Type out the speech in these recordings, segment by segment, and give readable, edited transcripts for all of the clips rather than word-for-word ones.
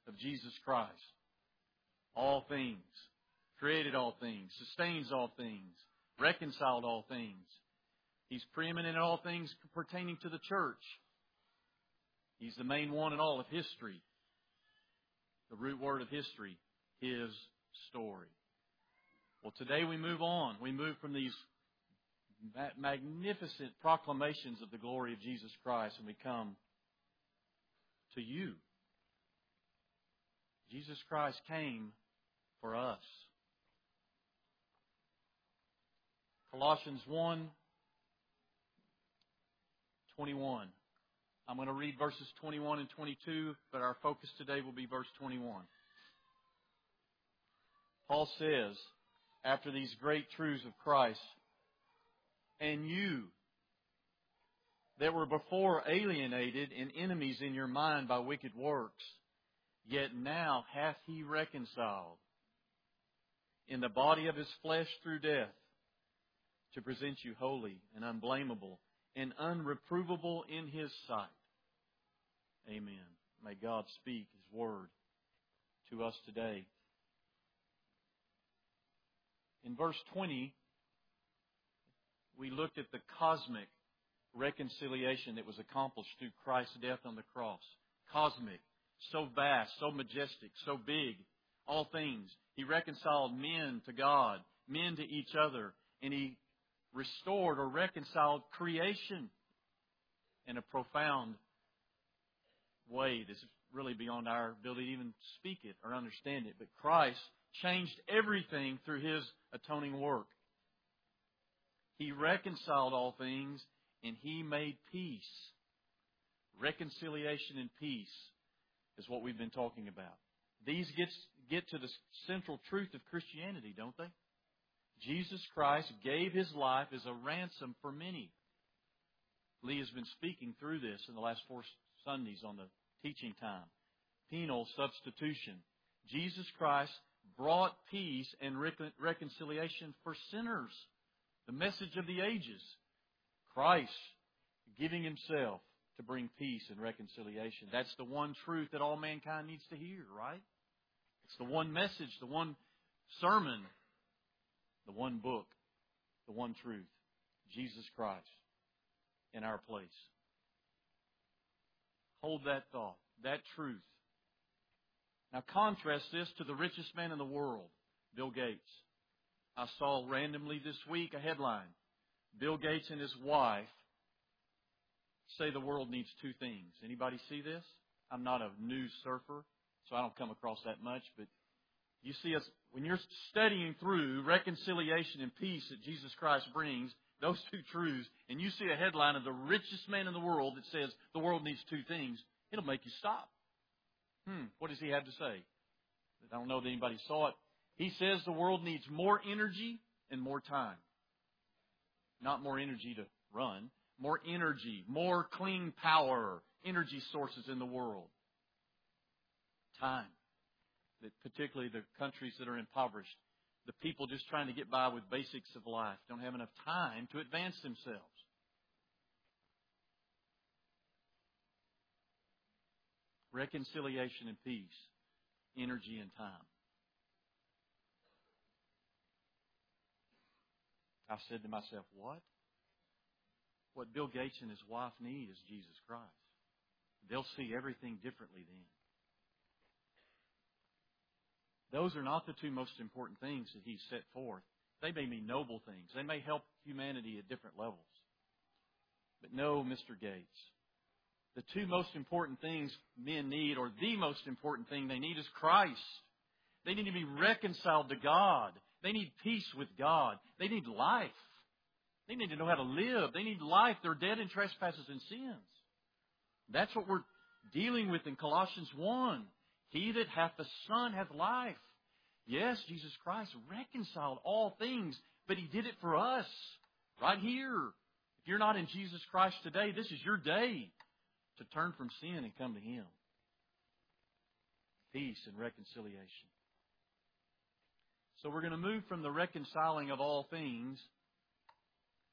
of Jesus Christ. All things, created all things, sustains all things, reconciled all things. He's preeminent in all things pertaining to the church. He's the main one in all of history. The root word of history, His story. Well, today we move on. We move from these magnificent proclamations of the glory of Jesus Christ, and we come to you. Jesus Christ came for us. Colossians 1:21. I'm going to read verses 21 and 22, but our focus today will be verse 21. Paul says, after these great truths of Christ, and you that were before alienated and enemies in your mind by wicked works, yet now hath He reconciled in the body of His flesh through death, to present you holy and unblameable and unreprovable in His sight. Amen. May God speak His word to us today. In verse 20, we looked at the cosmic reconciliation that was accomplished through Christ's death on the cross. Cosmic, so vast, so majestic, so big, all things. He reconciled men to God, men to each other, and He restored or reconciled creation in a profound way that's really beyond our ability to even speak it or understand it. But Christ changed everything through His atoning work. He reconciled all things, and He made peace. Reconciliation and peace is what we've been talking about. These get to the central truth of Christianity, don't they? Jesus Christ gave His life as a ransom for many. Lee has been speaking through this in the last 4 Sundays on the teaching time. Penal substitution. Jesus Christ brought peace and reconciliation for sinners. The message of the ages. Christ giving Himself to bring peace and reconciliation. That's the one truth that all mankind needs to hear, right? It's the one message, the one sermon, the one book, the one truth. Jesus Christ in our place. Hold that thought, that truth. Now contrast this to the richest man in the world, Bill Gates. I saw randomly this week a headline. Bill Gates and his wife say the world needs 2 things. Anybody see this? I'm not a news surfer, so I don't come across that much, but you see us, when you're studying through reconciliation and peace that Jesus Christ brings, those 2 truths, and you see a headline of the richest man in the world that says the world needs 2 things, it'll make you stop. What does he have to say? I don't know that anybody saw it. He says the world needs more energy and more time. Not more energy to run. More energy, more clean power, energy sources in the world. Time. That particularly the countries that are impoverished, the people just trying to get by with basics of life don't have enough time to advance themselves. Reconciliation and peace, energy and time. I said to myself, what? What Bill Gates and his wife need is Jesus Christ. They'll see everything differently then. Those are not the 2 most important things that He's set forth. They may be noble things. They may help humanity at different levels. But no, Mr. Gates. The 2 most important things men need, or the most important thing they need, is Christ. They need to be reconciled to God. They need peace with God. They need life. They need to know how to live. They need life. They're dead in trespasses and sins. That's what we're dealing with in Colossians 1. He that hath the Son hath life. Yes, Jesus Christ reconciled all things, but He did it for us right here. If you're not in Jesus Christ today, this is your day to turn from sin and come to Him. Peace and reconciliation. So we're going to move from the reconciling of all things,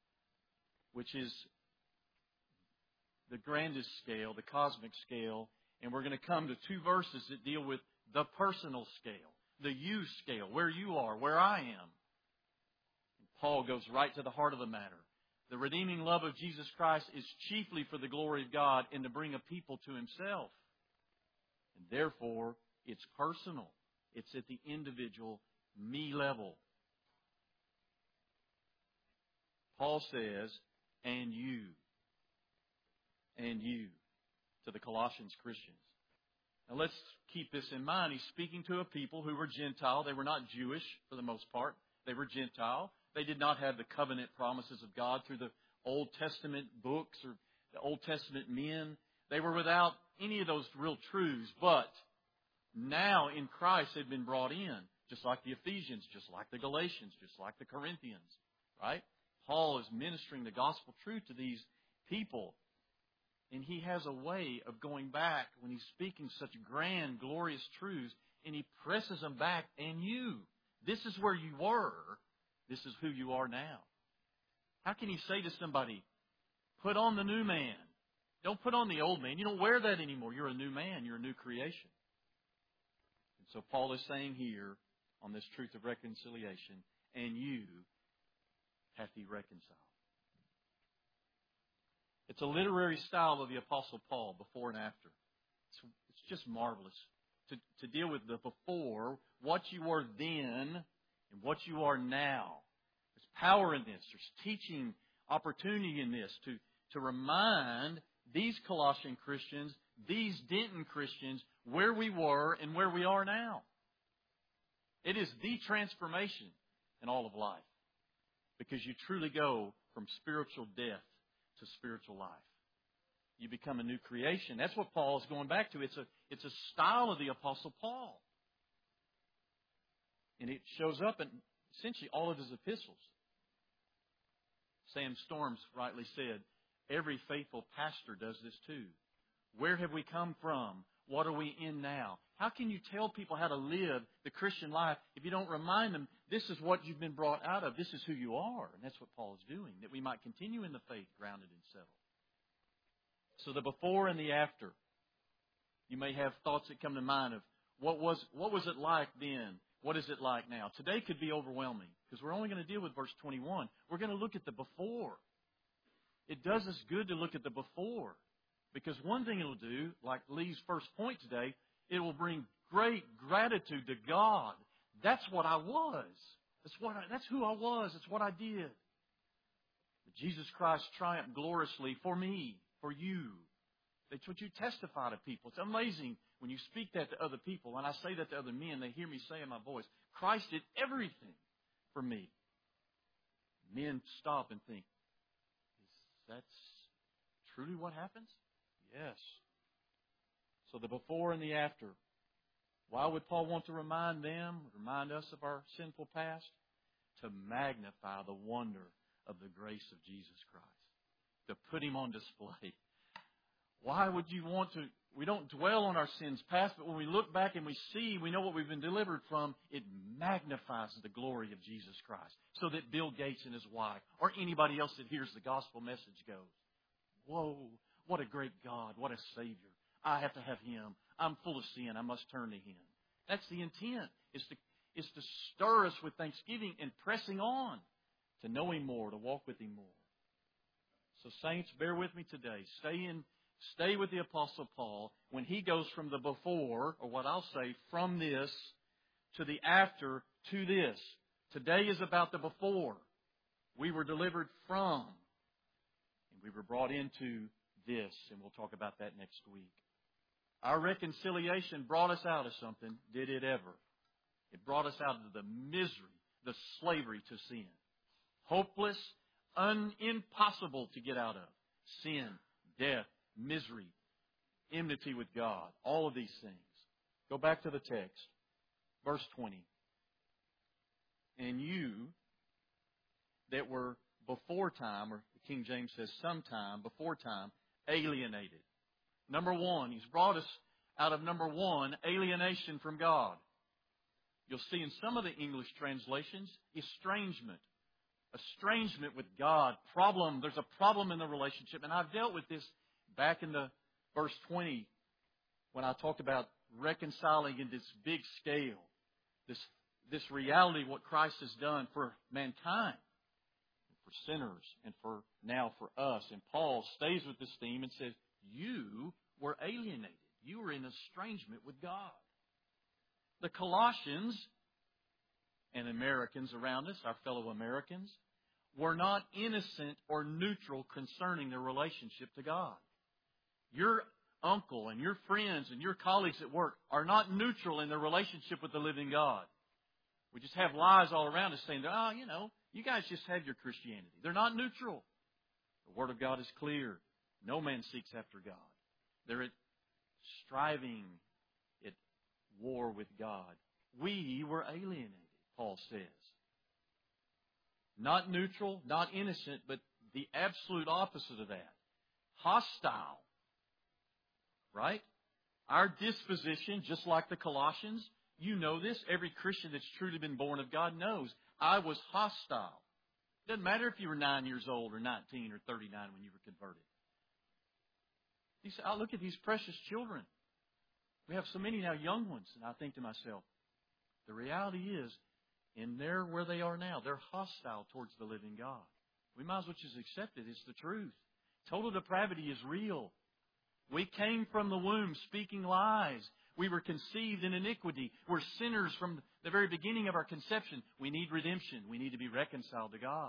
which is the grandest scale, the cosmic scale, And we're going to come to two verses that deal with the personal scale, the you scale, where you are, where I am. And Paul goes right to the heart of the matter. The redeeming love of Jesus Christ is chiefly for the glory of God and to bring a people to Himself. And therefore, it's personal. It's at the individual me level. Paul says, and you, to the Colossians Christians. Now let's keep this in mind. He's speaking to a people who were Gentile. They were not Jewish for the most part. They were Gentile. They did not have the covenant promises of God through the Old Testament books or the Old Testament men. They were without any of those real truths. But now in Christ they've been brought in, just like the Ephesians, just like the Galatians, just like the Corinthians. Right? Paul is ministering the gospel truth to these people. And he has a way of going back when he's speaking such grand, glorious truths, and he presses them back. And you, this is where you were. This is who you are now. How can he say to somebody, put on the new man? Don't put on the old man. You don't wear that anymore. You're a new man. You're a new creation. And so Paul is saying here on this truth of reconciliation, and you hath he reconciled. It's a literary style of the Apostle Paul, before and after. It's just marvelous to deal with the before, what you were then, and what you are now. There's power in this. There's teaching opportunity in this to remind these Colossian Christians, these Denton Christians, where we were and where we are now. It is the transformation in all of life, because you truly go from spiritual death to spiritual life. You become a new creation. That's what Paul is going back to. It's a style of the Apostle Paul. And it shows up in essentially all of his epistles. Sam Storms rightly said, every faithful pastor does this too. Where have we come from? What are we in now? How can you tell people how to live the Christian life if you don't remind them this is what you've been brought out of? This is who you are. And that's what Paul is doing, that we might continue in the faith, grounded and settled. So the before and the after. You may have thoughts that come to mind of what was it like then? What is it like now? Today could be overwhelming because we're only going to deal with verse 21. We're going to look at the before. It does us good to look at the before. Because one thing it'll do, like Lee's first point today, it will bring great gratitude to God. That's what I was. That's who I was. That's what I did. But Jesus Christ triumphed gloriously for me, for you. That's what you testify to people. It's amazing when you speak that to other people. When I say that to other men, they hear me say in my voice, Christ did everything for me. Men stop and think, is that truly what happens? Yes. So the before and the after. Why would Paul want to remind them, remind us of our sinful past? To magnify the wonder of the grace of Jesus Christ. To put Him on display. Why would you want to? We don't dwell on our sins past, but when we look back and we see, we know what we've been delivered from, it magnifies the glory of Jesus Christ. So that Bill Gates and his wife, or anybody else that hears the gospel message goes, whoa, what a great God, what a Savior. I have to have Him. I'm full of sin. I must turn to Him. That's the intent, is to stir us with thanksgiving and pressing on to know Him more, to walk with Him more. So saints, bear with me today. Stay with the Apostle Paul when he goes from the before, or what I'll say, from this to the after to this. Today is about the before. We were delivered from, and we were brought into this, and we'll talk about that next week. Our reconciliation brought us out of something, did it ever? It brought us out of the misery, the slavery to sin. Hopeless, impossible to get out of. Sin, death, misery, enmity with God, all of these things. Go back to the text. Verse 20. And you that were before time, or the King James says sometime, before time, alienated. Number one, He's brought us out of number one, alienation from God. You'll see in some of the English translations, estrangement. Estrangement with God. Problem. There's a problem in the relationship. And I've dealt with this back in the verse 20 when I talked about reconciling in this big scale, this reality of what Christ has done for mankind, for sinners, and for now for us. And Paul stays with this theme and says, you were alienated. You were in estrangement with God. The Colossians and Americans around us, our fellow Americans, were not innocent or neutral concerning their relationship to God. Your uncle and your friends and your colleagues at work are not neutral in their relationship with the living God. We just have lies all around us saying, you guys just have your Christianity. They're not neutral. The Word of God is clear. No man seeks after God. They're at striving, at war with God. We were alienated, Paul says. Not neutral, not innocent, but the absolute opposite of that. Hostile. Right? Our disposition, just like the Colossians, you know this. Every Christian that's truly been born of God knows. I was hostile. Doesn't matter if you were 9 years old or 19 or 39 when you were converted. He said, I look at these precious children. We have so many now young ones. And I think to myself, the reality is, in there where they are now, they're hostile towards the living God. We might as well just accept it. It's the truth. Total depravity is real. We came from the womb speaking lies. We were conceived in iniquity. We're sinners from the very beginning of our conception. We need redemption. We need to be reconciled to God.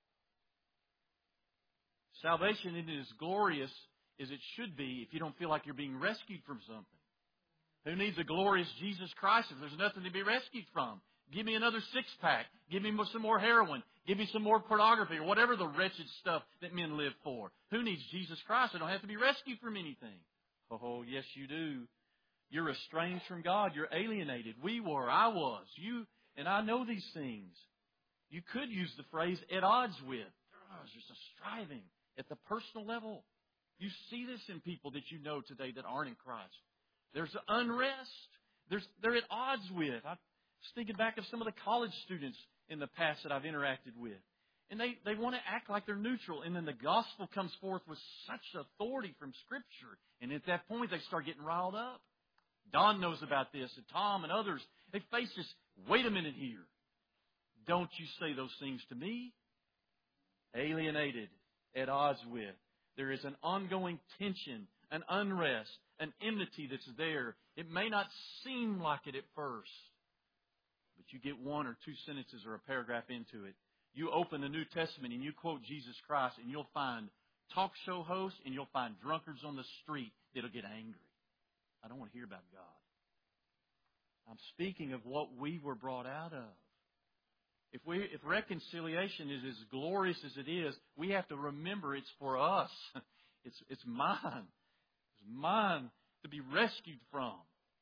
Salvation isn't as glorious as it should be if you don't feel like you're being rescued from something. Who needs a glorious Jesus Christ if there's nothing to be rescued from? Give me another six-pack. Give me some more heroin. Give me some more pornography or whatever the wretched stuff that men live for. Who needs Jesus Christ? I don't have to be rescued from anything. Oh, yes, you do. You're estranged from God. You're alienated. We were. I was. You and I know these things. You could use the phrase at odds with. There's just a striving at the personal level. You see this in people that you know today that aren't in Christ. There's unrest. They're at odds with. I was thinking back of some of the college students in the past that I've interacted with. And they want to act like they're neutral. And then the gospel comes forth with such authority from Scripture. And at that point, they start getting riled up. Don knows about this, and Tom and others. They face this, wait a minute here. Don't you say those things to me. Alienated, at odds with. There is an ongoing tension, an unrest, an enmity that's there. It may not seem like it at first, but you get one or two sentences or a paragraph into it. You open the New Testament and you quote Jesus Christ, and you'll find talk show hosts and you'll find drunkards on the street that'll get angry. I don't want to hear about God. I'm speaking of what we were brought out of. If reconciliation is as glorious as it is, we have to remember it's for us. It's mine. It's mine to be rescued from.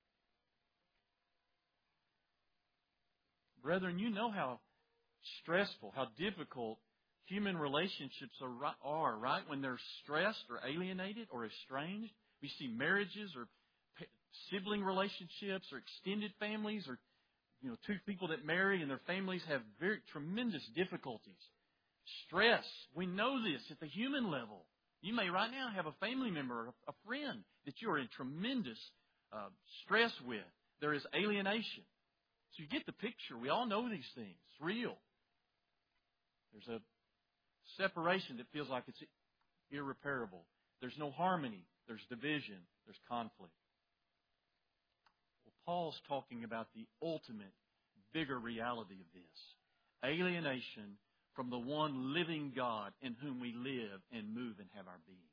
Brethren, you know how stressful, how difficult human relationships are, right? When they're stressed or alienated or estranged. We see marriages or sibling relationships or extended families or two people that marry and their families have very tremendous difficulties. Stress. We know this at the human level. You may right now have a family member or a friend that you are in tremendous stress with. There is alienation. So you get the picture. We all know these things. It's real. There's a separation that feels like it's irreparable. There's no harmony. There's division. There's conflict. Well, Paul's talking about the ultimate, bigger reality of this. Alienation from the one living God in whom we live and move and have our being.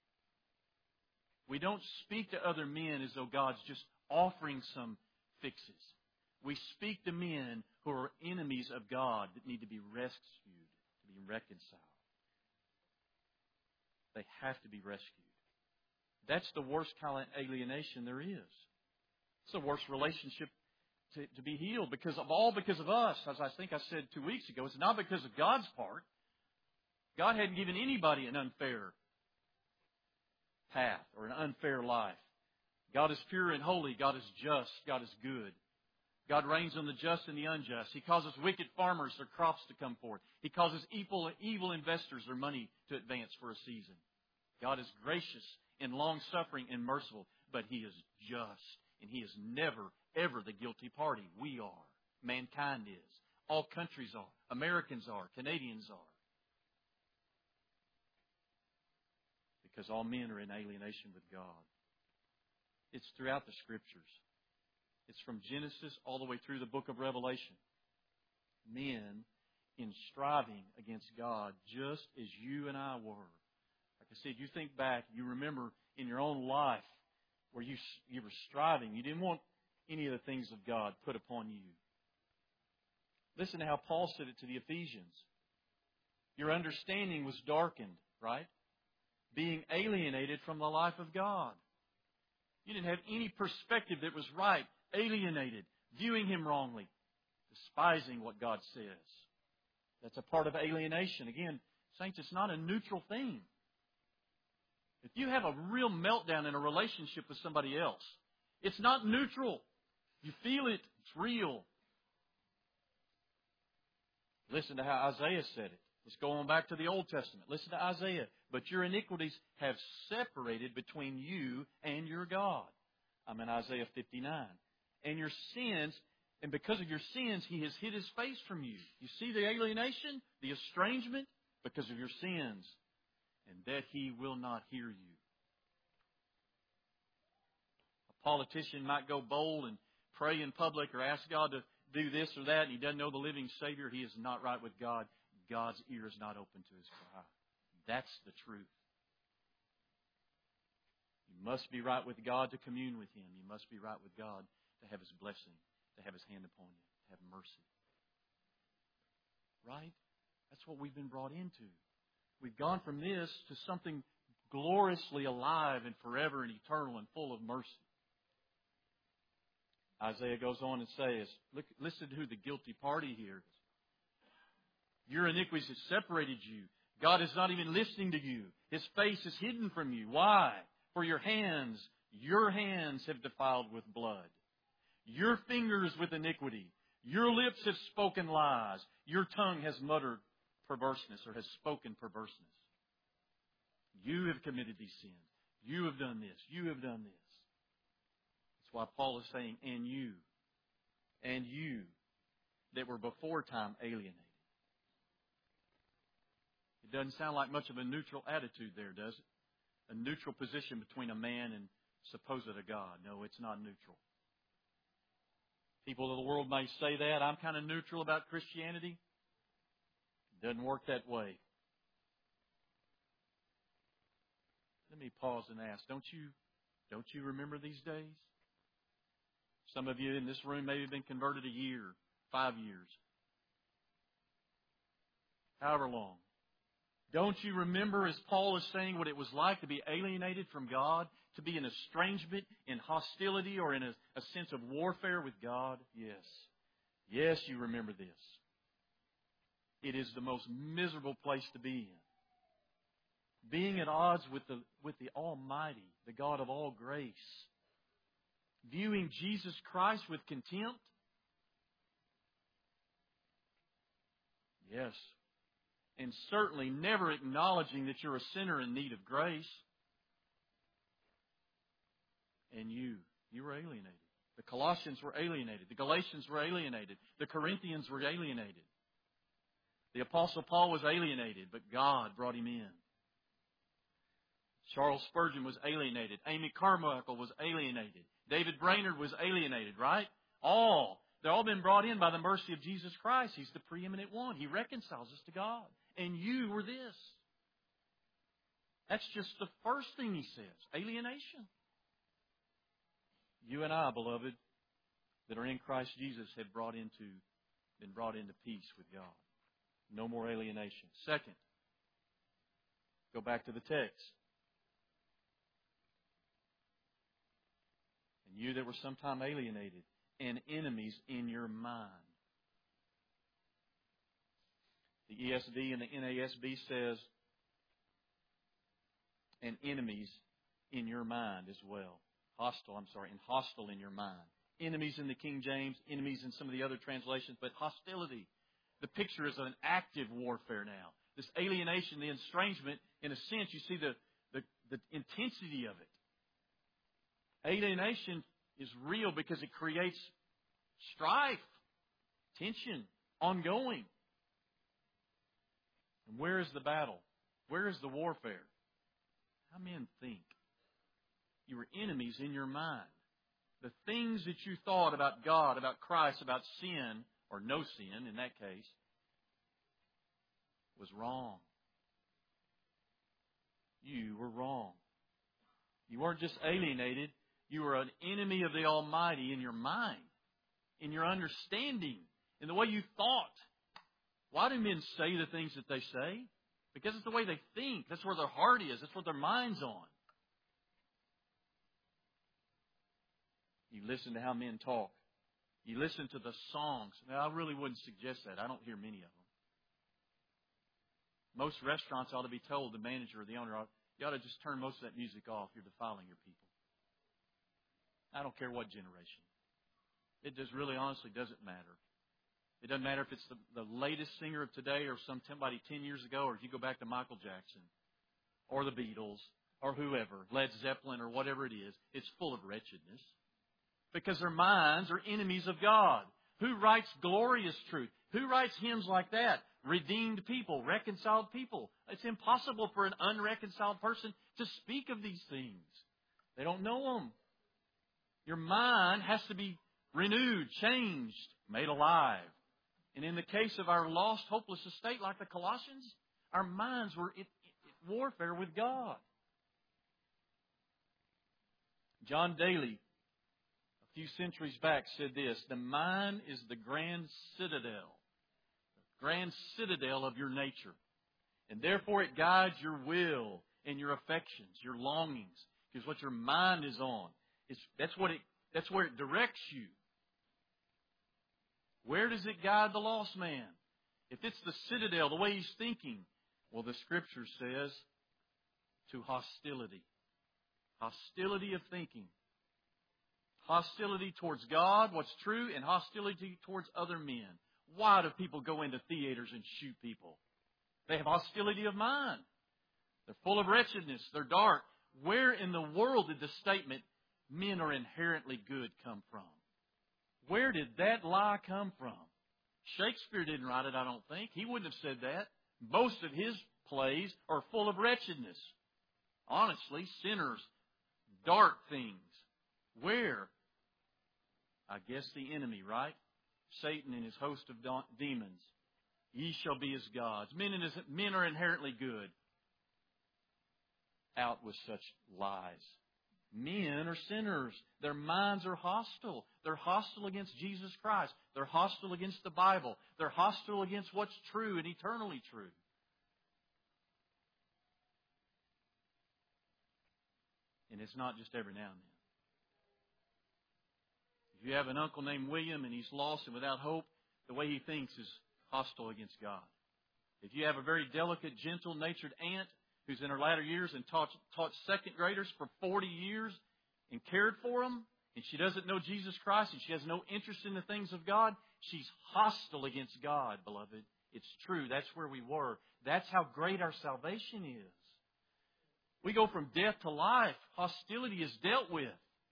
We don't speak to other men as though God's just offering some fixes. We speak to men who are enemies of God that need to be rescued, to be reconciled. They have to be rescued. That's the worst kind of alienation there is. It's the worst relationship to be healed because of us. As I think I said 2 weeks ago, it's not because of God's part. God hadn't given anybody an unfair path or an unfair life. God is pure and holy. God is just. God is good. God reigns on the just and the unjust. He causes wicked farmers their crops to come forth. He causes evil investors their money to advance for a season. God is gracious and long-suffering and merciful. but He is just, and He is never, ever the guilty party. We are. Mankind is. All countries are. Americans are. Canadians are. Because all men are in alienation with God. It's throughout the Scriptures. It's from Genesis all the way through the book of Revelation. Men in striving against God just as you and I were. Like I said, you think back, you remember in your own life where you were striving. You didn't want any of the things of God put upon you. Listen to how Paul said it to the Ephesians. Your understanding was darkened, right? Being alienated from the life of God. You didn't have any perspective that was right. Alienated, viewing Him wrongly, despising what God says. That's a part of alienation. Again, saints, it's not a neutral thing. If you have a real meltdown in a relationship with somebody else, it's not neutral. You feel it. It's real. Listen to how Isaiah said it. Let's go on back to the Old Testament. Listen to Isaiah. But your iniquities have separated between you and your God. I'm in Isaiah 59. And your sins, and because of your sins, He has hid His face from you. You see the alienation, the estrangement? Because of your sins. And that He will not hear you. A politician might go bold and pray in public or ask God to do this or that, and he doesn't know the living Savior. He is not right with God. God's ear is not open to his cry. That's the truth. You must be right with God to commune with Him. You must be right with God to have His blessing, to have His hand upon you, to have mercy. Right? That's what we've been brought into. We've gone from this to something gloriously alive and forever and eternal and full of mercy. Isaiah goes on and says, listen to who the guilty party here is. Your iniquities have separated you. God is not even listening to you. His face is hidden from you. Why? For your hands have defiled with blood. Your fingers with iniquity. Your lips have spoken lies. Your tongue has muttered perverseness or has spoken perverseness. You have committed these sins. You have done this. You have done this. That's why Paul is saying, and you that were before time alienated. It doesn't sound like much of a neutral attitude there, does it? A neutral position between a man and supposed a God. No, it's not neutral. People of the world may say that. I'm kind of neutral about Christianity. It doesn't work that way. Let me pause and ask, don't you remember these days? Some of you in this room maybe have been converted a year, 5 years, however long. Don't you remember, as Paul is saying, what it was like to be alienated from God, to be in estrangement, in hostility, or in a sense of warfare with God? Yes. Yes, you remember this. It is the most miserable place to be in. Being at odds with the Almighty, the God of all grace. Viewing Jesus Christ with contempt. Yes. And certainly never acknowledging that you're a sinner in need of grace. And you were alienated. The Colossians were alienated. The Galatians were alienated. The Corinthians were alienated. The Apostle Paul was alienated, but God brought him in. Charles Spurgeon was alienated. Amy Carmichael was alienated. David Brainerd was alienated, right? They've all been brought in by the mercy of Jesus Christ. He's the preeminent one. He reconciles us to God. And you were this. That's just the first thing he says. Alienation. You and I, beloved, that are in Christ Jesus have been brought into peace with God. No more alienation. Second, go back to the text. And you that were sometime alienated and enemies in your mind. The ESV and the NASB says, and enemies in your mind as well. And hostile in your mind. Enemies in the King James, enemies in some of the other translations, but hostility. The picture is an active warfare now. This alienation, the estrangement, in a sense, you see the intensity of it. Alienation is real because it creates strife, tension, ongoing. And where is the battle? Where is the warfare? How men think. You were enemies in your mind. The things that you thought about God, about Christ, about sin, or no sin in that case, was wrong. You were wrong. You weren't just alienated. You were an enemy of the Almighty in your mind, in your understanding, in the way you thought. Why do men say the things that they say? Because it's the way they think. That's where their heart is. That's what their mind's on. You listen to how men talk. You listen to the songs. Now, I really wouldn't suggest that. I don't hear many of them. Most restaurants ought to be told, the manager or the owner, you ought to just turn most of that music off. You're defiling your people. I don't care what generation. It just really honestly doesn't matter. It doesn't matter if it's the latest singer of today or somebody 10 years ago, or if you go back to Michael Jackson or the Beatles or whoever, Led Zeppelin or whatever it is. It's full of wretchedness because their minds are enemies of God. Who writes glorious truth? Who writes hymns like that? Redeemed people, reconciled people. It's impossible for an unreconciled person to speak of these things. They don't know them. Your mind has to be renewed, changed, made alive. And in the case of our lost, hopeless estate like the Colossians, our minds were at warfare with God. John Daly, a few centuries back, said this: the mind is the grand citadel of your nature. And therefore it guides your will and your affections, your longings. Because what your mind is on, that's where it directs you. Where does it guide the lost man? If it's the citadel, the way he's thinking, well, the Scripture says to hostility. Hostility of thinking. Hostility towards God, what's true, and hostility towards other men. Why do people go into theaters and shoot people? They have hostility of mind. They're full of wretchedness. They're dark. Where in the world did the statement, men are inherently good, come from? Where did that lie come from? Shakespeare didn't write it, I don't think. He wouldn't have said that. Most of his plays are full of wretchedness. Honestly, sinners, dark things. Where? I guess the enemy, right? Satan and his host of demons. Ye shall be as gods. Men are inherently good. Out with such lies. Men are sinners. Their minds are hostile. They're hostile against Jesus Christ. They're hostile against the Bible. They're hostile against what's true and eternally true. And it's not just every now and then. If you have an uncle named William and he's lost and without hope, the way he thinks is hostile against God. If you have a very delicate, gentle-natured aunt who's in her latter years and taught second graders for 40 years and cared for them, and she doesn't know Jesus Christ and she has no interest in the things of God, she's hostile against God, beloved. It's true. That's where we were. That's how great our salvation is. We go from death to life. Hostility is dealt with.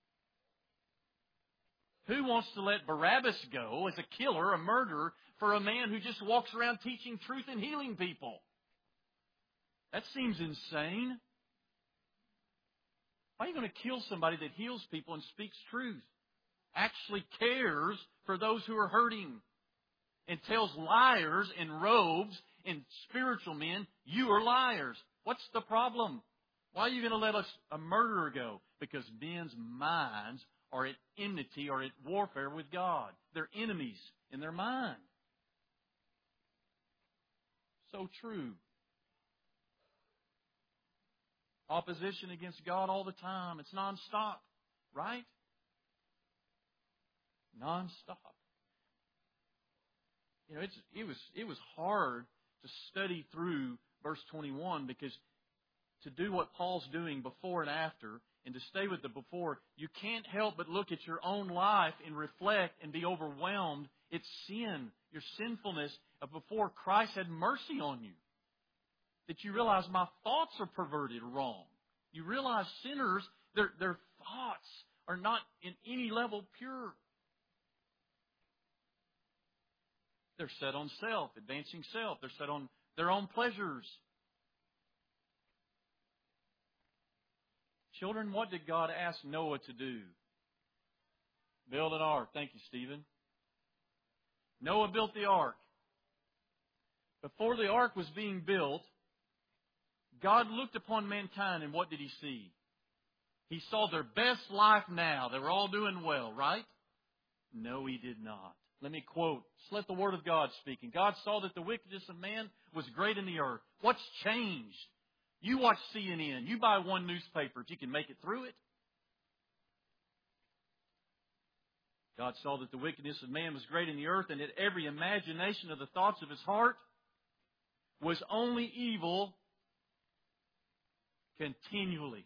Who wants to let Barabbas go as a killer, a murderer, for a man who just walks around teaching truth and healing people? That seems insane. Why are you going to kill somebody that heals people and speaks truth? Actually cares for those who are hurting. And tells liars in robes and spiritual men, you are liars. What's the problem? Why are you going to let a murderer go? Because men's minds are at enmity or at warfare with God. They're enemies in their mind. So true. Opposition against God all the time. It's nonstop, right? Nonstop. You know, it was hard to study through verse 21 because to do what Paul's doing before and after, and to stay with the before, you can't help but look at your own life and reflect and be overwhelmed. It's sin, your sinfulness of before Christ had mercy on you. That you realize my thoughts are perverted wrong. You realize sinners, their thoughts are not in any level pure. They're set on self, advancing self. They're set on their own pleasures. Children, what did God ask Noah to do? Build an ark. Thank you, Stephen. Noah built the ark. Before the ark was being built, God looked upon mankind, and what did He see? He saw their best life now. They were all doing well, right? No, He did not. Let me quote. Just let the Word of God speak. And God saw that the wickedness of man was great in the earth. What's changed? You watch CNN. You buy one newspaper if you can make it through it. God saw that the wickedness of man was great in the earth, and that every imagination of the thoughts of his heart was only evil continually.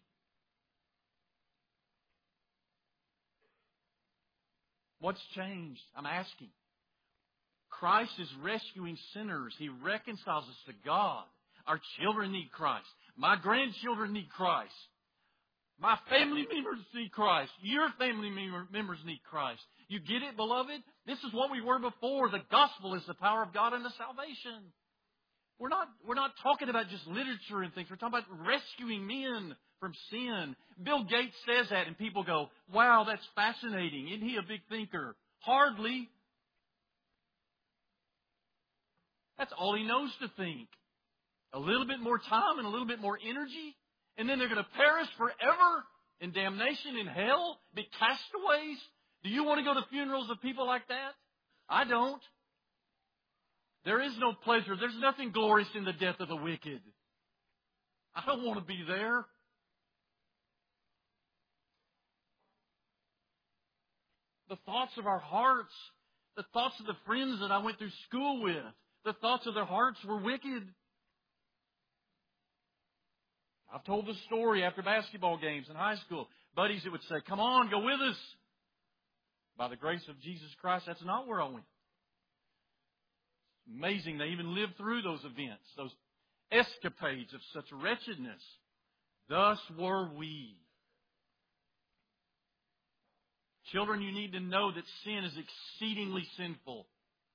What's changed? I'm asking. Christ is rescuing sinners. He reconciles us to God. Our children need Christ. My grandchildren need Christ. My family members need Christ. Your family members need Christ. You get it, beloved? This is what we were before. The gospel is the power of God unto salvation. We're not talking about just literature and things. We're talking about rescuing men from sin. Bill Gates says that, and people go, wow, that's fascinating. Isn't he a big thinker? Hardly. That's all he knows to think. A little bit more time and a little bit more energy, and then they're going to perish forever in damnation in hell, be castaways. Do you want to go to funerals of people like that? I don't. There is no pleasure. There's nothing glorious in the death of the wicked. I don't want to be there. The thoughts of our hearts, the thoughts of the friends that I went through school with, the thoughts of their hearts were wicked. I've told this story after basketball games in high school. Buddies that would say, come on, go with us. By the grace of Jesus Christ, that's not where I went. It's amazing they even lived through those events, those escapades of such wretchedness. Thus were we. Children, you need to know that sin is exceedingly sinful.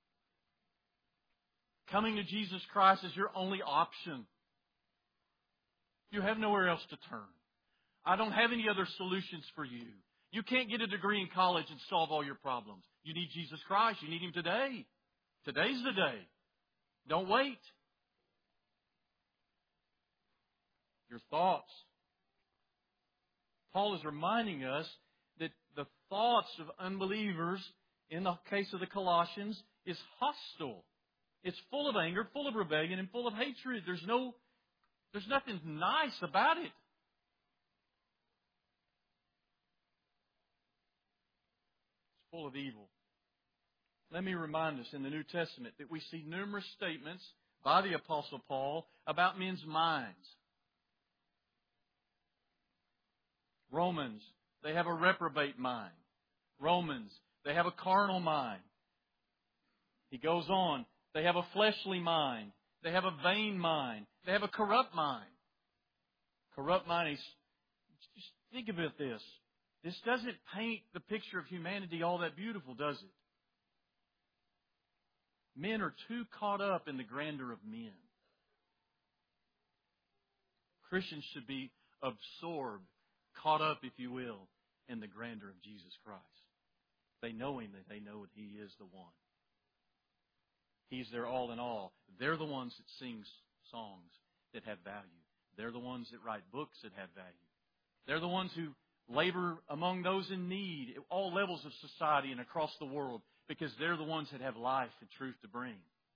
Coming to Jesus Christ is your only option. You have nowhere else to turn. I don't have any other solutions for you. You can't get a degree in college and solve all your problems. You need Jesus Christ. You need Him today. Today's the day. Don't wait. Your thoughts. Paul is reminding us that the thoughts of unbelievers, in the case of the Colossians, is hostile. It's full of anger, full of rebellion, and full of hatred. There's nothing nice about it. It's full of evil. Let me remind us in the New Testament that we see numerous statements by the Apostle Paul about men's minds. Romans, they have a reprobate mind. Romans, they have a carnal mind. He goes on, they have a fleshly mind. They have a vain mind. They have a corrupt mind. Corrupt mind is, just think about this. This doesn't paint the picture of humanity all that beautiful, does it? Men are too caught up in the grandeur of men. Christians should be absorbed, caught up, if you will, in the grandeur of Jesus Christ. They know Him, that they know that He is the one. He's their all in all. They're the ones that sing songs that have value. They're the ones that write books that have value. They're the ones who labor among those in need at all levels of society and across the world, because they're the ones that have life and truth to bring.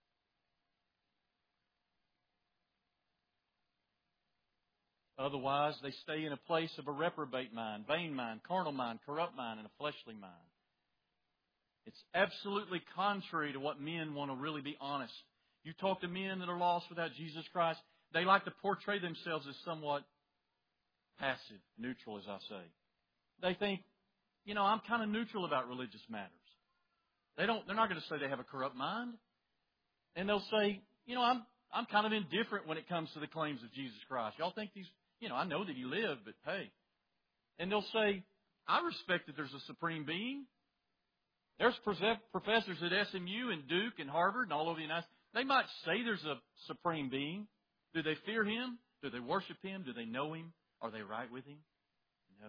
Otherwise, they stay in a place of a reprobate mind, vain mind, carnal mind, corrupt mind, and a fleshly mind. It's absolutely contrary to what men want to really be honest. You talk to men that are lost without Jesus Christ, they like to portray themselves as somewhat passive, neutral, as I say. They think, I'm kind of neutral about religious matters. They're not going to say they have a corrupt mind. And they'll say, I'm kind of indifferent when it comes to the claims of Jesus Christ. Y'all think these, I know that He lived, but hey. And they'll say, I respect that there's a supreme being. There's professors at SMU and Duke and Harvard and all over the United States. They might say there's a supreme being. Do they fear Him? Do they worship Him? Do they know Him? Are they right with Him? No.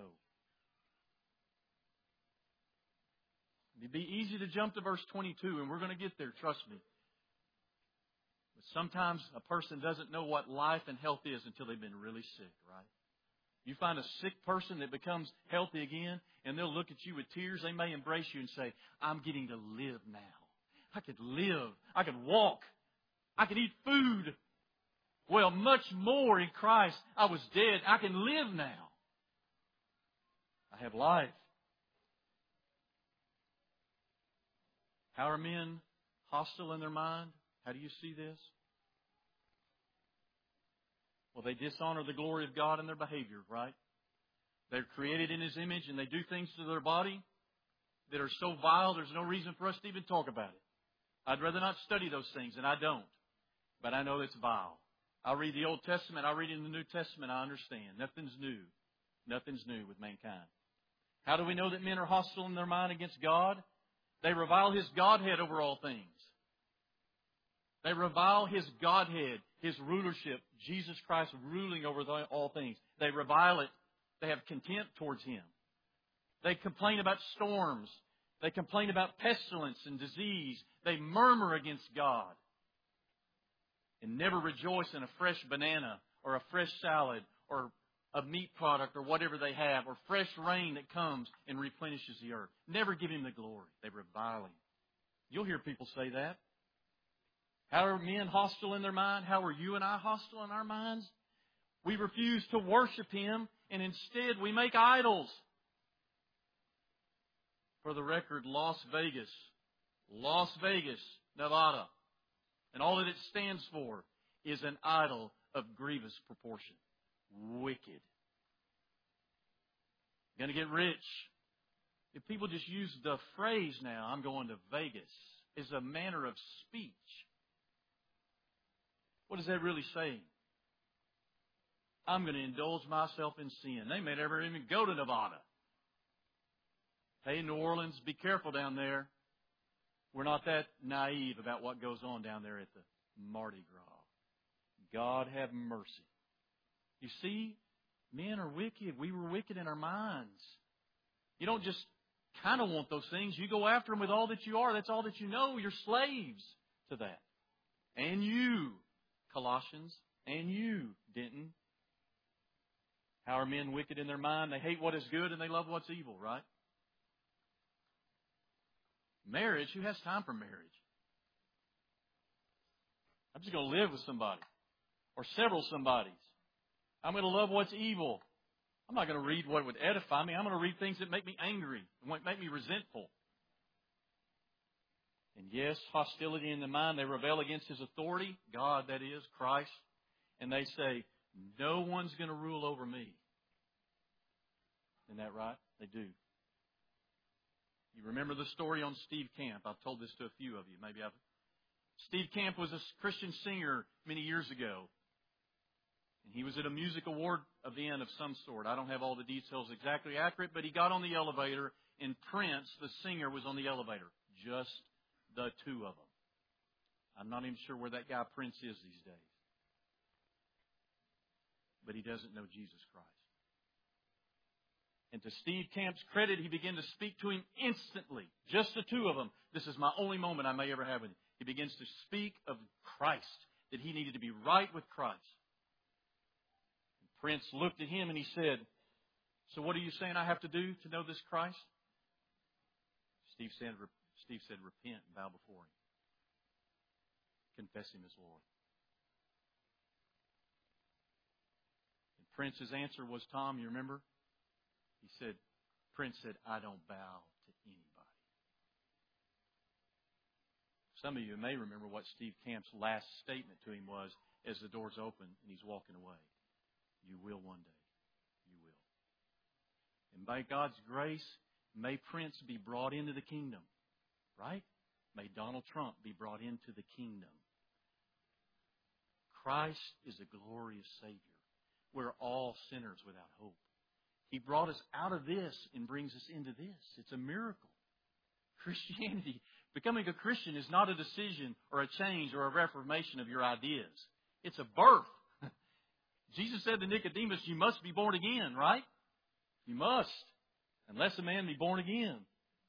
It'd be easy to jump to verse 22, and we're going to get there, trust me. But sometimes a person doesn't know what life and health is until they've been really sick, right? You find a sick person that becomes healthy again, and they'll look at you with tears. They may embrace you and say, I'm getting to live now. I could live. I could walk. I could eat food. Well, much more in Christ. I was dead. I can live now. I have life. How are men hostile in their mind? How do you see this? Well, they dishonor the glory of God in their behavior, right? They're created in His image and they do things to their body that are so vile there's no reason for us to even talk about it. I'd rather not study those things, and I don't. But I know it's vile. I read the Old Testament, I read in the New Testament, I understand. Nothing's new. Nothing's new with mankind. How do we know that men are hostile in their mind against God? They revile His Godhead over all things. They revile His Godhead, His rulership, Jesus Christ ruling over all things. They revile it. They have contempt towards Him. They complain about storms. They complain about pestilence and disease. They murmur against God and never rejoice in a fresh banana or a fresh salad or a meat product or whatever they have, or fresh rain that comes and replenishes the earth. Never give Him the glory. They revile Him. You'll hear people say that. How are men hostile in their mind? How are you and I hostile in our minds? We refuse to worship Him, and instead we make idols. For the record, Las Vegas, Nevada, and all that it stands for is an idol of grievous proportion. Wicked. Going to get rich. If people just use the phrase now, I'm going to Vegas, is a manner of speech. What is that really saying? I'm going to indulge myself in sin. They may never even go to Nevada. Hey, New Orleans, be careful down there. We're not that naive about what goes on down there at the Mardi Gras. God have mercy. You see, men are wicked. We were wicked in our minds. You don't just kind of want those things. You go after them with all that you are. That's all that you know. You're slaves to that. And you, Colossians, and you, Denton. How are men wicked in their mind? They hate what is good and they love what's evil, right? Marriage, who has time for marriage? I'm just going to live with somebody or several somebodies. I'm going to love what's evil. I'm not going to read what would edify me. I'm going to read things that make me angry, and make me resentful. And yes, hostility in the mind. They rebel against His authority, God, that is, Christ. And they say, no one's going to rule over me. Isn't that right? They do. You remember the story on Steve Camp. I've told this to a few of you. Steve Camp was a Christian singer many years ago. And he was at a music award event of some sort. I don't have all the details exactly accurate, but he got on the elevator, and Prince, the singer, was on the elevator. Just the two of them. I'm not even sure where that guy Prince is these days. But he doesn't know Jesus Christ. And to Steve Camp's credit, he began to speak to him instantly. Just the two of them. This is my only moment I may ever have with him. He begins to speak of Christ, that he needed to be right with Christ. And Prince looked at him and he said, so what are you saying I have to do to know this Christ? Steve said, repent and bow before Him. Confess Him as Lord. And Prince's answer was, Tom, you remember? Prince said, I don't bow to anybody. Some of you may remember what Steve Camp's last statement to him was as the doors open and he's walking away. You will one day. You will. And by God's grace, may Prince be brought into the kingdom. Right? May Donald Trump be brought into the kingdom. Christ is a glorious Savior. We're all sinners without hope. He brought us out of this and brings us into this. It's a miracle. Christianity, becoming a Christian is not a decision or a change or a reformation of your ideas. It's a birth. Jesus said to Nicodemus, you must be born again, right? You must, unless a man be born again.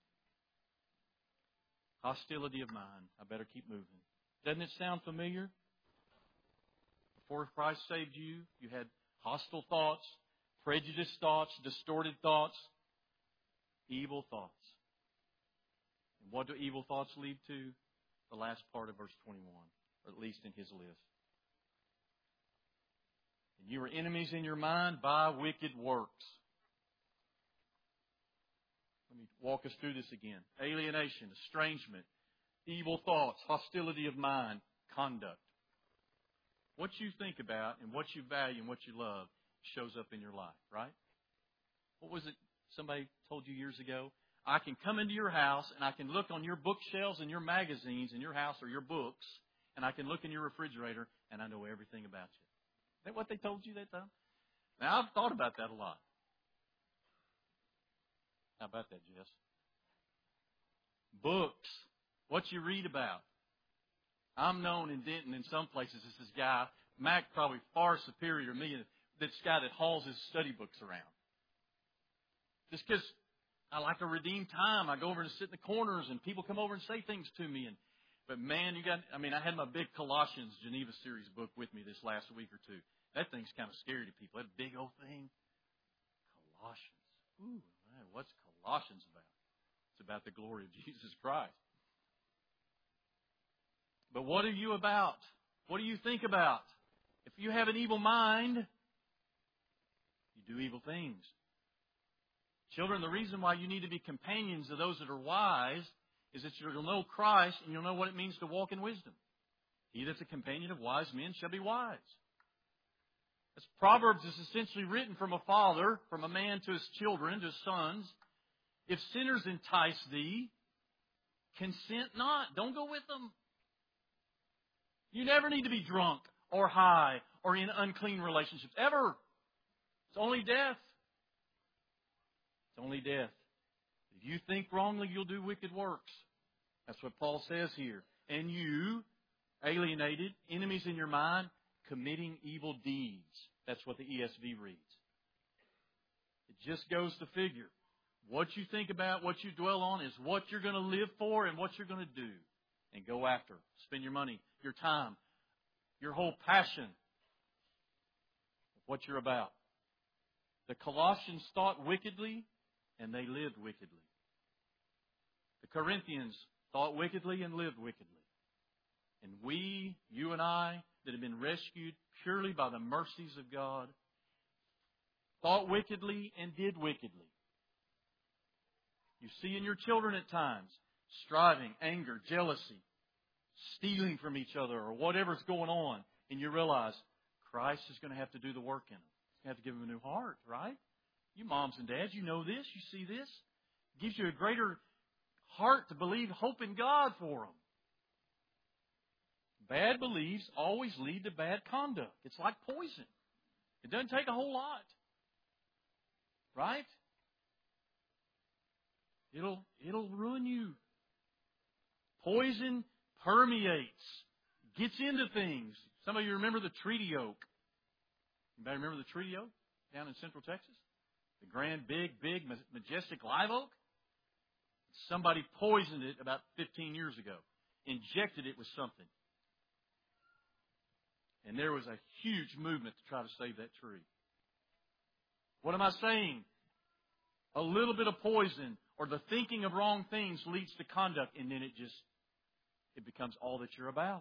Hostility of mind. I better keep moving. Doesn't it sound familiar? Before Christ saved you, you had hostile thoughts, prejudiced thoughts, distorted thoughts, evil thoughts. And what do evil thoughts lead to? The last part of verse 21, or at least in his list. And you were enemies in your mind by wicked works. Let me walk us through this again. Alienation, estrangement, evil thoughts, hostility of mind, conduct. What you think about and what you value and what you love shows up in your life, right? What was it somebody told you years ago? I can come into your house and I can look on your bookshelves and your magazines in your house or your books, and I can look in your refrigerator and I know everything about you. Is that what they told you that time? Now, I've thought about that a lot. How about that, Jess? Books. What you read about. I'm known in Denton in some places as this guy, Mac probably far superior to me, this guy that hauls his study books around. Just because I like to redeem time, I go over and sit in the corners and people come over and say things to me. But man, I had my big Colossians Geneva series book with me this last week or two. That thing's kind of scary to people. That big old thing. Colossians. Ooh, man, what's Colossians about? It's about the glory of Jesus Christ. But what are you about? What do you think about? If you have an evil mind, you do evil things. Children, the reason why you need to be companions of those that are wise is that you'll know Christ and you'll know what it means to walk in wisdom. He that's a companion of wise men shall be wise. As Proverbs is essentially written from a father, from a man to his children, to his sons. If sinners entice thee, consent not. Don't go with them. You never need to be drunk or high or in unclean relationships. Ever. It's only death. It's only death. If you think wrongly, you'll do wicked works. That's what Paul says here. And you, alienated, enemies in your mind, committing evil deeds. That's what the ESV reads. It just goes to figure. What you think about, what you dwell on is what you're going to live for and what you're going to do. And go after. Spend your money, your time, your whole passion of what you're about. The Colossians thought wickedly and they lived wickedly. The Corinthians thought wickedly and lived wickedly. And we, you and I, that have been rescued purely by the mercies of God, thought wickedly and did wickedly. You see in your children at times, striving, anger, jealousy, stealing from each other or whatever's going on, and you realize Christ is going to have to do the work in them. You have to give them a new heart, right? You moms and dads, you know this, you see this. It gives you a greater heart to believe, hope in God for them. Bad beliefs always lead to bad conduct. It's like poison. It doesn't take a whole lot. Right? It'll ruin you. Poison permeates, gets into things. Some of you remember the treaty oak. Anybody remember the treaty oak down in Central Texas? The grand, big, majestic live oak? Somebody poisoned it about 15 years ago. Injected it with something. And there was a huge movement to try to save that tree. What am I saying? A little bit of poison or the thinking of wrong things leads to conduct, and then it becomes all that you're about.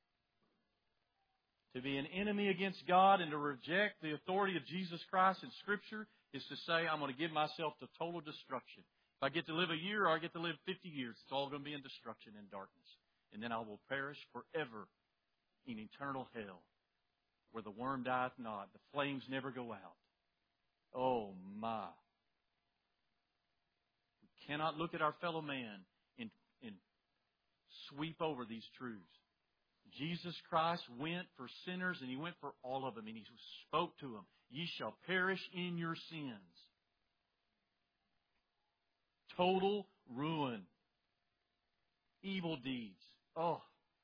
To be an enemy against God and to reject the authority of Jesus Christ in Scripture is to say, I'm going to give myself to total destruction. If I get to live a year or I get to live 50 years, it's all going to be in destruction and darkness. And then I will perish forever in eternal hell, where the worm dieth not, the flames never go out. Oh, my. We cannot look at our fellow man and sweep over these truths. Jesus Christ went for sinners, and He went for all of them, and He spoke to them. Ye shall perish in your sins. Total ruin. Evil deeds. Oh.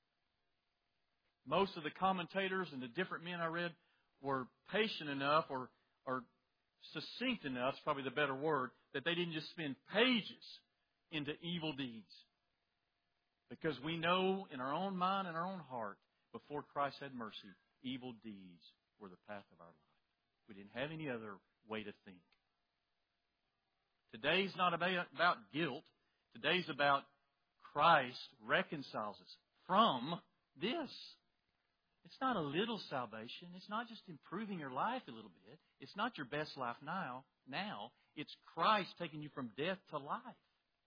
Most of the commentators and the different men I read were patient enough or succinct enough, is probably the better word, that they didn't just spend pages into evil deeds. Because we know in our own mind and our own heart, before Christ had mercy, evil deeds were the path of our life. We didn't have any other way to think. Today's not about guilt. Today's about Christ reconciles us from this. It's not a little salvation. It's not just improving your life a little bit. It's not your best life now. It's Christ taking you from death to life.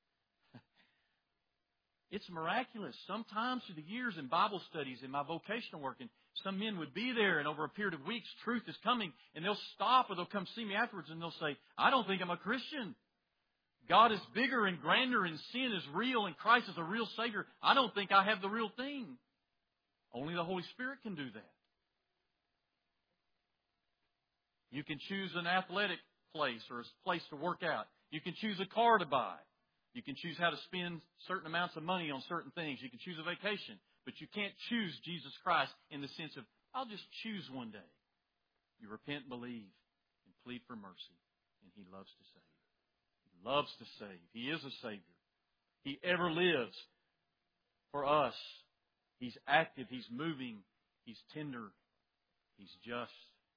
It's miraculous. Sometimes through the years in Bible studies, in my vocational work, and some men would be there, and over a period of weeks, truth is coming, and they'll stop or they'll come see me afterwards, and they'll say, I don't think I'm a Christian. God is bigger and grander, and sin is real, and Christ is a real Savior. I don't think I have the real thing. Only the Holy Spirit can do that. You can choose an athletic place or a place to work out. You can choose a car to buy. You can choose how to spend certain amounts of money on certain things. You can choose a vacation. But you can't choose Jesus Christ in the sense of, I'll just choose one day. You repent and believe and plead for mercy. And He loves to save. He loves to save. He is a Savior. He ever lives for us. He's active. He's moving. He's tender. He's just.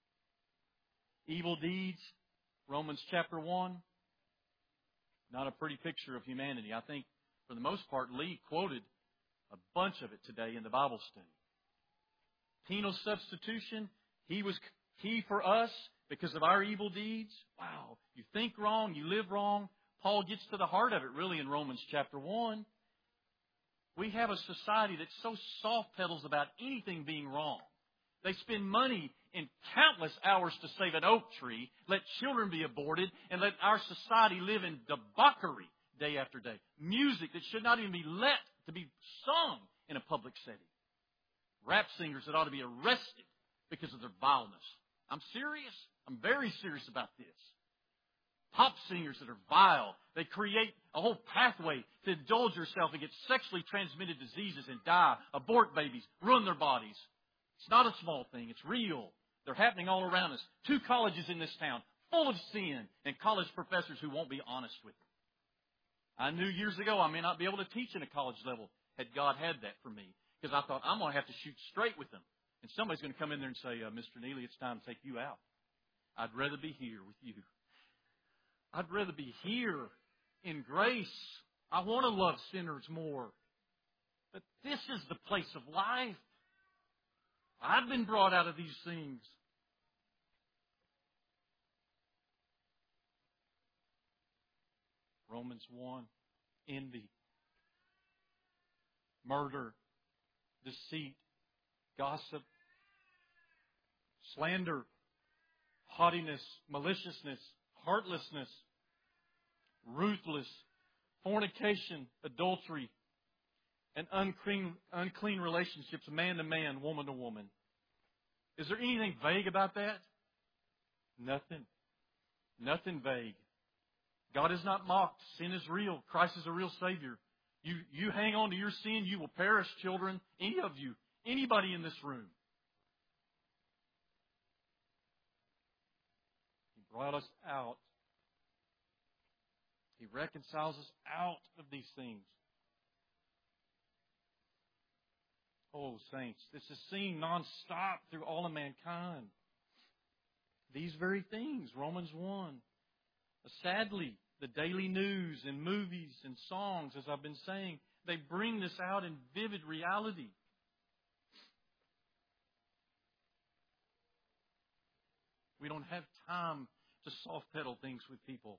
Evil deeds, Romans chapter 1. Not a pretty picture of humanity. I think, for the most part, Lee quoted a bunch of it today in the Bible study. Penal substitution, He was key for us because of our evil deeds. Wow. You think wrong, you live wrong. Paul gets to the heart of it, really, in Romans chapter 1. We have a society that so soft pedals about anything being wrong. They spend money in countless hours to save an oak tree, let children be aborted, and let our society live in debauchery day after day. Music that should not even be let to be sung in a public setting. Rap singers that ought to be arrested because of their vileness. I'm serious. I'm very serious about this. Pop singers that are vile. They create a whole pathway to indulge yourself and get sexually transmitted diseases and die, abort babies, ruin their bodies. It's not a small thing. It's real. They're happening all around us. 2 colleges in this town full of sin and college professors who won't be honest with it. I knew years ago I may not be able to teach in a college level had God had that for me, because I thought I'm going to have to shoot straight with them. And somebody's going to come in there and say, Mr. Neely, it's time to take you out. I'd rather be here with you. I'd rather be here in grace. I want to love sinners more. But this is the place of life. I've been brought out of these things. Romans 1, envy, murder, deceit, gossip, slander, haughtiness, maliciousness, heartlessness, ruthless, fornication, adultery, and unclean relationships, man to man, woman to woman. Is there anything vague about that? Nothing. Nothing vague. God is not mocked. Sin is real. Christ is a real Savior. You hang on to your sin, you will perish, children. Any of you. Anybody in this room. He brought us out. He reconciles us out of these things. Oh, saints, this is seen nonstop through all of mankind. These very things, Romans 1. Sadly, the daily news and movies and songs, as I've been saying, they bring this out in vivid reality. We don't have time to soft pedal things with people.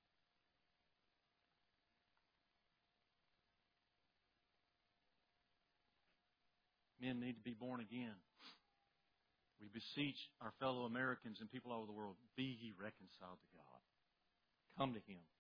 Men need to be born again. We beseech our fellow Americans and people all over the world, be ye reconciled to God. Come to Him.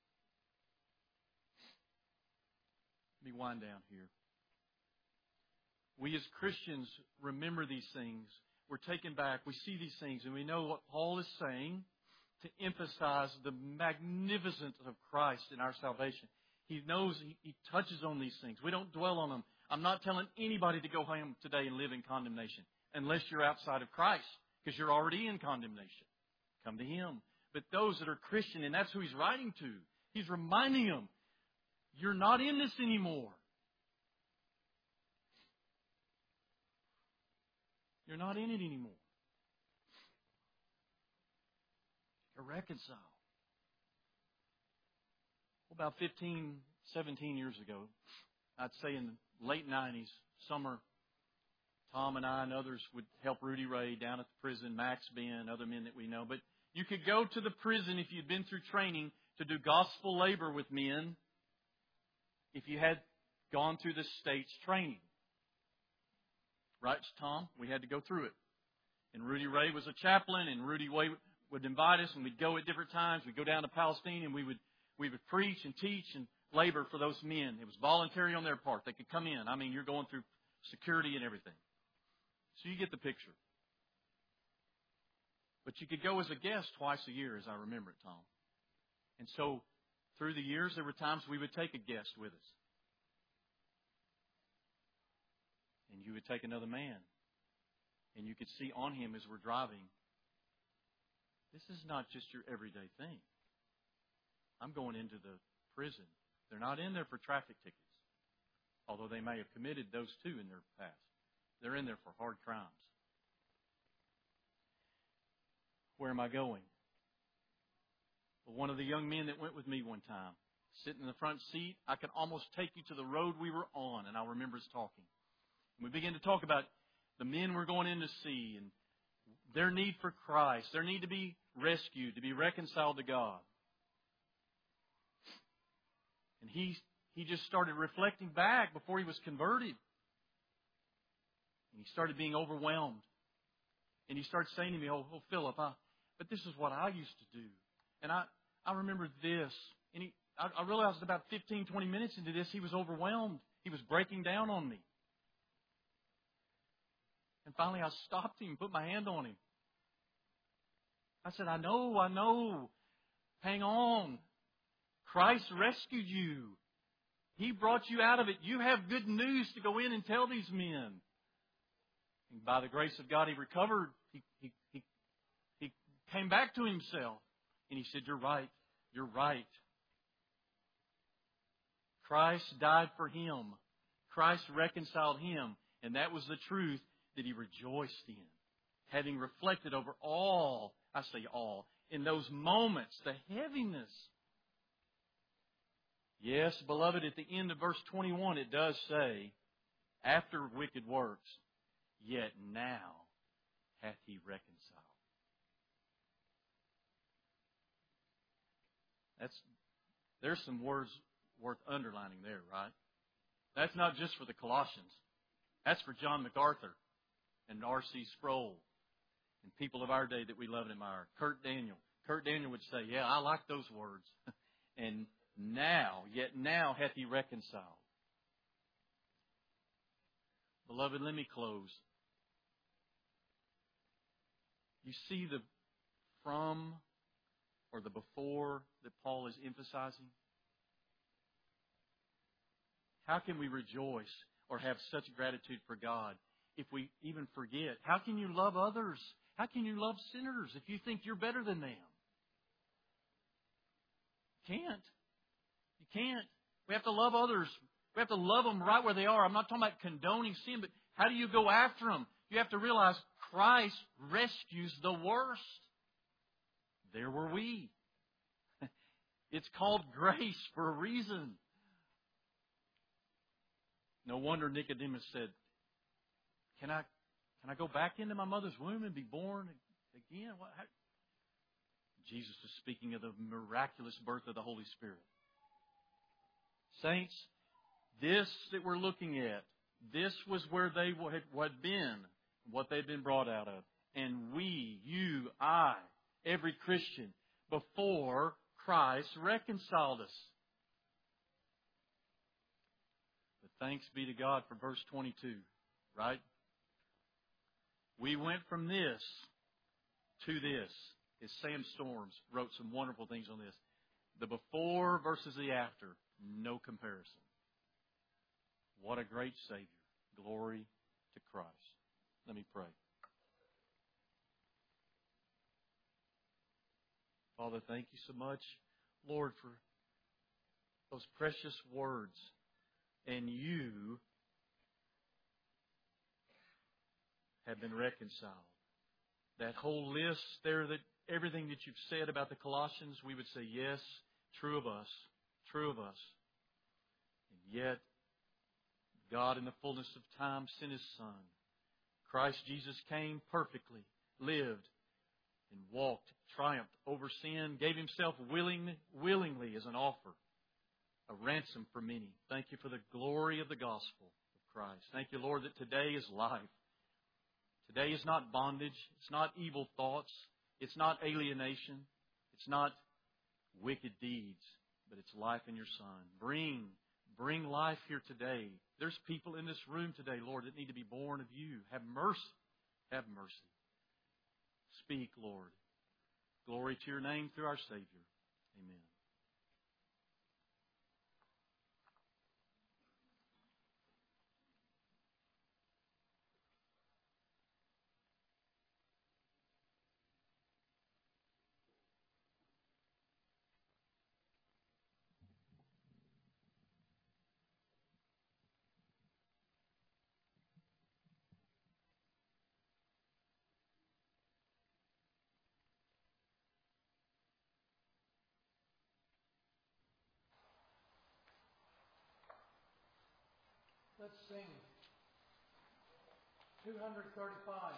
Let me wind down here. We as Christians remember these things. We're taken back. We see these things and we know what Paul is saying. to emphasize the magnificence of Christ in our salvation. He knows He touches on these things. We don't dwell on them. I'm not telling anybody to go home today and live in condemnation unless you're outside of Christ, because you're already in condemnation. Come to Him. But those that are Christian, and that's who He's writing to, He's reminding them, you're not in this anymore. You're not in it anymore. You're reconciled. Well, about 15, 17 years ago, I'd say in the late 90s, summer, Tom and I and others would help Rudy Ray down at the prison, Max Ben, other men that we know. But you could go to the prison if you'd been through training to do gospel labor with men if you had gone through the state's training. Right, Tom? We had to go through it. And Rudy Ray was a chaplain, and Rudy Ray would invite us, and we'd go at different times. We'd go down to Palestine, and we would preach and teach and labor for those men. It was voluntary on their part. They could come in. I mean, you're going through security and everything. So you get the picture. But you could go as a guest twice a year, as I remember it, Tom. And so through the years, there were times we would take a guest with us. And you would take another man. And you could see on him as we're driving, this is not just your everyday thing. I'm going into the prison. They're not in there for traffic tickets, although they may have committed those too in their past. They're in there for hard crimes. Where am I going? Well, one of the young men that went with me one time, sitting in the front seat, I could almost take you to the road we were on, and I'll remember us talking. And we began to talk about the men we're going in to see and their need for Christ, their need to be rescued, to be reconciled to God. And he just started reflecting back before he was converted. And he started being overwhelmed. And he started saying to me, oh Philip, but this is what I used to do. And I remember this. And I realized about 15, 20 minutes into this, he was overwhelmed. He was breaking down on me. And finally I stopped him, put my hand on him. I said, I know. Hang on. Christ rescued you. He brought you out of it. You have good news to go in and tell these men. And by the grace of God, he recovered. He came back to himself. And he said, you're right. You're right. Christ died for him. Christ reconciled him. And that was the truth that he rejoiced in. Having reflected over all, I say all, in those moments, the heaviness. Yes, beloved, at the end of verse 21, it does say, after wicked works, yet now hath he reconciled. There's some words worth underlining there, right? That's not just for the Colossians. That's for John MacArthur and R.C. Sproul and people of our day that we love and admire. Kurt Daniel. Kurt Daniel would say, yeah, I like those words. And yet now hath he reconciled. Beloved, let me close. You see the from or the before that Paul is emphasizing? How can we rejoice or have such gratitude for God if we even forget? How can you love others? How can you love sinners if you think you're better than them? You can't. We have to love others. We have to love them right where they are. I'm not talking about condoning sin, but how do you go after them? You have to realize Christ rescues the worst. There were we. It's called grace for a reason. No wonder Nicodemus said, Can I go back into my mother's womb and be born again? Jesus was speaking of the miraculous birth of the Holy Spirit. Saints, this that we're looking at, this was where they had been, what they'd been brought out of. And we, you, I, every Christian, before Christ reconciled us. But thanks be to God for verse 22, right? We went from this to this. is Sam Storms wrote some wonderful things on this. The before versus the after, no comparison. What a great Savior. Glory to Christ. Let me pray. Father, thank you so much, Lord, for those precious words. And you have been reconciled. That whole list there, that everything that you've said about the Colossians, we would say, yes, true of us, true of us. And yet, God in the fullness of time sent His Son. Christ Jesus came perfectly, lived, and walked, triumphed over sin, gave Himself willingly as an offer, a ransom for many. Thank you for the glory of the gospel of Christ. Thank you, Lord, that today is life. Today is not bondage. It's not evil thoughts. It's not alienation. It's not wicked deeds, but it's life in your Son. Bring life here today. There's people in this room today, Lord, that need to be born of you. Have mercy. Have mercy. Speak, Lord. Glory to your name through our Savior. Amen. Let's sing 235.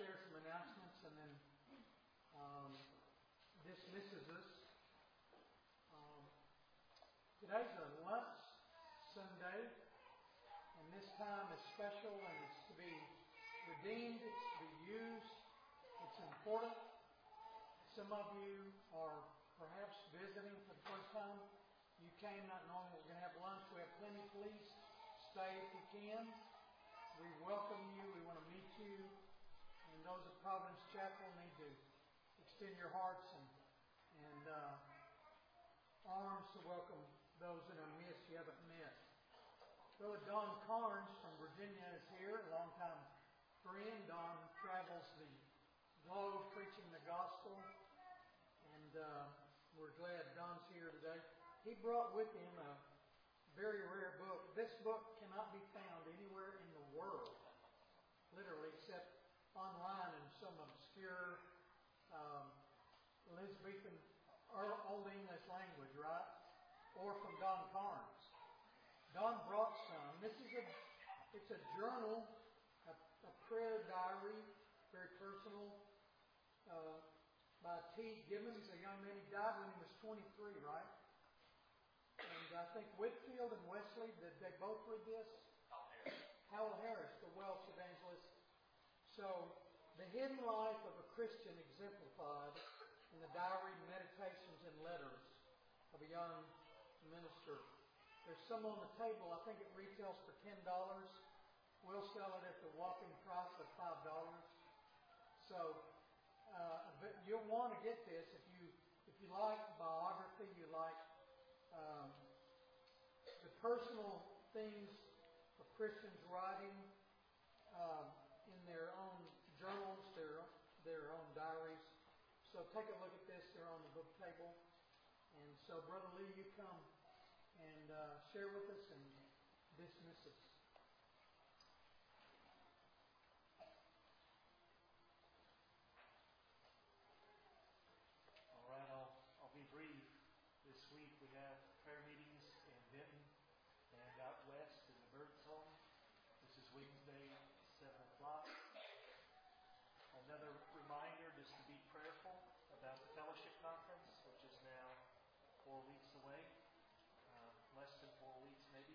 share some announcements and then dismisses us. Today's a lunch Sunday, and this time is special, and it's to be redeemed, it's to be used, it's important. Some of you are perhaps visiting for the first time. You came not knowing we're going to have lunch. We have plenty. Please stay if you can. We welcome you. We want to meet you. And those at Providence Chapel need to extend your hearts and arms to welcome those in our midst you haven't met. Brother Don Carnes from Virginia is here, a longtime friend. Don travels the globe preaching the gospel, and we're glad Don's here today. He brought with him a very rare book. This book cannot be found anywhere in the world, literally, except online in some obscure Elizabethan or Old English language, right? Or from Don Carnes. Don brought some. It's a journal, a prayer diary, very personal, by T. Gibbons, a young man. He died when he was 23, right? And I think Whitfield and Wesley, did they both read this? Howell Harris, the Welsh evangelist. So, the hidden life of a Christian exemplified in the diary, meditations, and letters of a young minister. There's some on the table. I think it retails for $10. We'll sell it at the whopping price of $5. So, but you'll want to get this if you like biography, you like the personal things of Christians writing in their own journals, their own diaries. So take a look at this. They're on the book table. And so, Brother Lee, you come and share with us and dismiss us. All right, I'll be brief. This week we have prayer meetings in Benton and out west in the Birds Home. This is Wednesday, 7 o'clock. Another reminder just to be prayerful about the fellowship conference, which is now 4 weeks away. Less than 4 weeks maybe.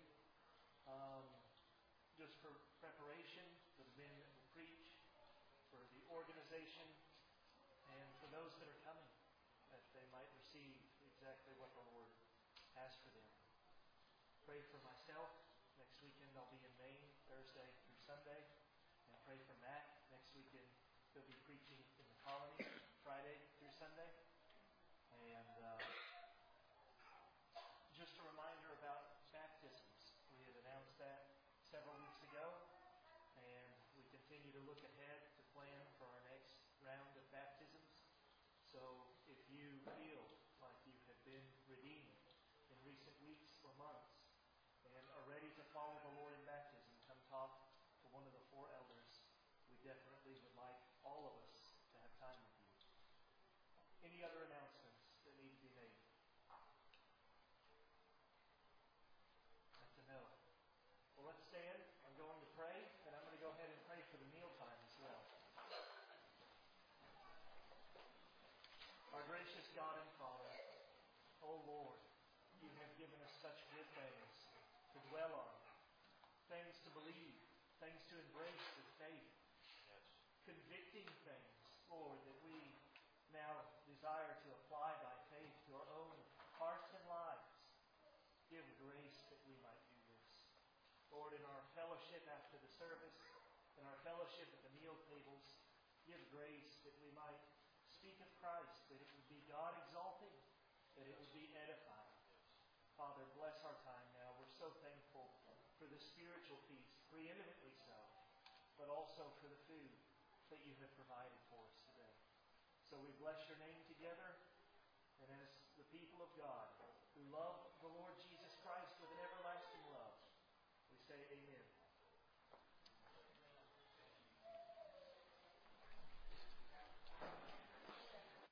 Just for preparation, for the men that will preach, for the organization, and for those that are coming, that they might receive exactly what the Lord has for them. Pray for myself. Next weekend I'll be in Maine, Thursday through Sunday. And pray for Matt. Next weekend he'll be preaching in the colony, Friday through Sunday. And just a reminder about baptisms. We had announced that several weeks ago. And we continue to look ahead to plan for our next round of baptisms. So if you feel like you have been redeemed in recent weeks or months and are ready to follow the Lord in baptism, come talk to one of the 4 elders. We definitely would like all of us to have time with you. Any other announcements that need to be made? That's a no. Well, let's stand. I'm going to pray, and I'm going to go ahead and pray for the mealtime as well. Our gracious God and Father, O Lord, you have given us such good things to dwell on, things to believe, things to embrace with faith, convicting things, Lord, that we now desire to apply by faith to our own hearts and lives. Give grace that we might do this. Lord, in our fellowship after the service, in our fellowship at the meal tables, give grace that we might speak of Christ, that it would be God exalting, that it would be edifying. Father, bless our time now. We're so thankful for the spiritual feast, preeminently so, but also for the food that you have provided for us today. So we bless your name together, and as the people of God who love